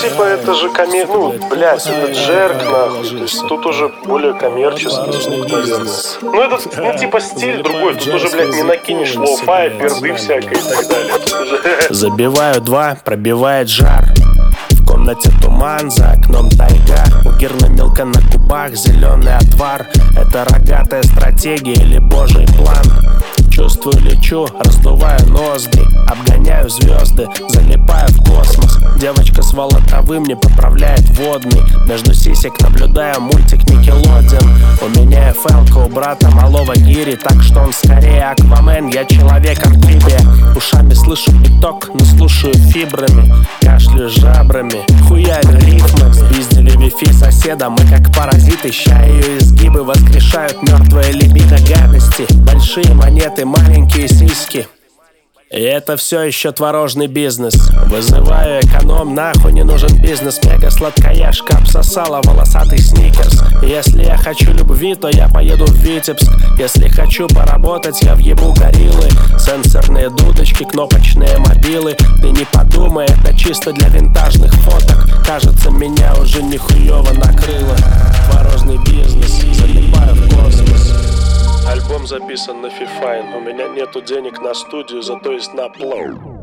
типа, это же ну, блядь, это джерк, нахуй. То есть тут уже более коммерческий звук, наверное. Ну, это, ну, типа, стиль другой. Тут уже, блядь, не накинешь лоу-фай, перды всякой и так далее. Тут уже... Забиваю два, пробивает жар. В комнате туман, за окном тайга. У Гирна мелко на губах, зеленый отвар. Это рогатая стратегия или божий план? Чувствую, лечу, раздуваю ноздри. Обгоняю звезды, залипаю в космос. Девочка с волотовым не поправляет водный. Между сисек наблюдаю мультик Никелодеон. У меня FL-ка, у брата малого гири. Так что он скорее Аквамен, я человек-амфибия. Ушами слышу биток, но слушаю фибрами. Кашлю жабрами, хуярю рифмами. Спиздили вифи соседа, мы как паразиты. Ща ее изгибы воскрешают мертвое либидо гадости. Большие монеты, маленькие сиськи. И это все еще творожный бизнес. Вызываю эконом, нахуй не нужен бизнес. Мега сладкоежка обсосала волосатый сникерс. Если я хочу любви, то я поеду в Витебск. Если хочу поработать, я въебу гориллы. Сенсорные дудочки, кнопочные мобилы. Ты не подумай, это чисто для винтажных фоток. Кажется, меня уже нихуево накрыло. Творожный бизнес, залипаю в космос. Альбом записан на Фифайн. У меня нету денег на студию, зато есть на плоу.